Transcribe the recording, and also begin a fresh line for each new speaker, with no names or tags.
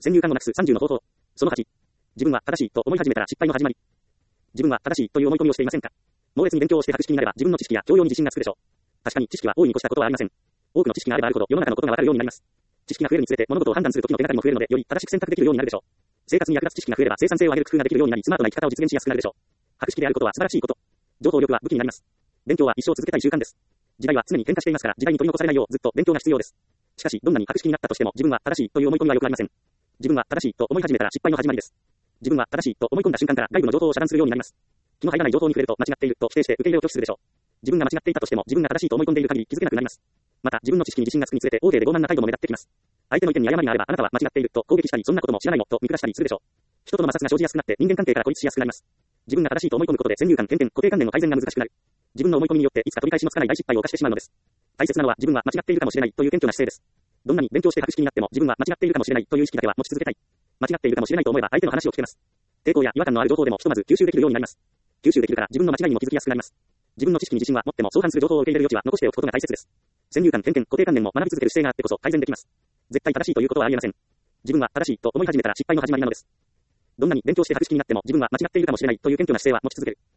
先入観をなくす30の方法。その8。自分は正しいと思い始めたら失敗の始まり。自分は正しいという思い込みをしていませんか？猛烈に勉強をして博識になれば自分の知識や教養に自信がつくでしょう。確かに知識は大いに越したことはありません。多くの知識があればあるほど世の中のことがわかるようになります。知識が増えるにつれて物事を判断する時の手がかりも増えるのでより正しく選択できるようになるでしょう。生活に役立つ知識が増えれば生産性を上げる工夫ができるようになりスマートな生き方を実現しやすくなるでしょう。博識であることは素晴らしいこと。情報力は武器になります。勉強は一生続けたい習慣です。時代は常に変化していますから時代に取り残されないようずっと勉強が必要です。しかしどんなに博識になったとしても自分は正しいという思い込みは良くありません。自分は正しいと思い始めたら失敗の始まりです。自分は正しいと思い込んだ瞬間から外部の情報を遮断するようになります。気の入らない情報に触れると間違っていると否定して受け入れを拒否するでしょう。自分が間違っていたとしても自分が正しいと思い込んでいる限り気づけなくなります。また自分の知識に自信がつくにつれて大勢で傲慢な態度も目立ってきます。相手の意見に誤りがあればあなたは間違っていると攻撃したりそんなことも知らないのと見下したりするでしょう。人との摩擦が生じやすくなって人間関係から孤立しやすくなります。自分が正しいと思い込むことで先入観、偏見、固定観念の改善が難しくなる。自分の思い込みによっていつか取り返しのつかない大失敗を犯してしまうのです。大切なのは自分は間違っているかもしれないという謙虚な姿勢です。どんなに勉強して博識になっても自分は間違っているかもしれないという意識だけは持ち続けたい。間違っているかもしれないと思えば相手の話を聞けます。抵抗や違和感のある情報でもひとまず吸収できるようになります。吸収できるから自分の間違いにも気づきやすくなります。自分の知識に自信は持っても相反する情報を受け入れる余地は残しておくことが大切です。先入観、偏見、固定観念も学び続ける姿勢があってこそ改善できます。絶対正しいということはありえません。自分は正しいと思い始めたら失敗の始まりなのです。どんなに勉強して博識になっても自分は間違っているかもしれないという謙虚な姿勢は持ち続ける。